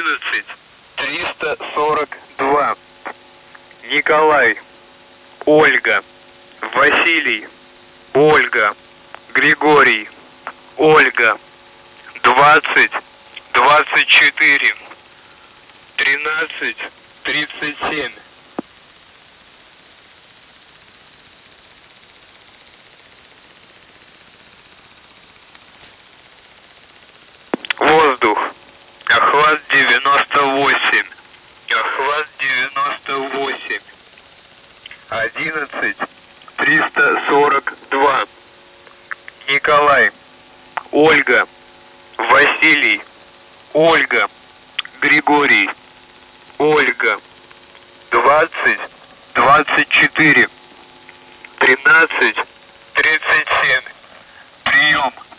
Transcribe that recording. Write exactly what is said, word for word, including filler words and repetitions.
одиннадцать триста сорок два. Николай, Ольга, Василий, Ольга, Григорий, Ольга, двадцать двадцать четыре тринадцать тридцать семь. Воздух. Охват девяносто восемь. Охват девяносто восемь. одиннадцать триста сорок два. Николай, Ольга, Василий, Ольга, Григорий, Ольга, двадцать двадцать четыре тринадцать тридцать семь. Прием.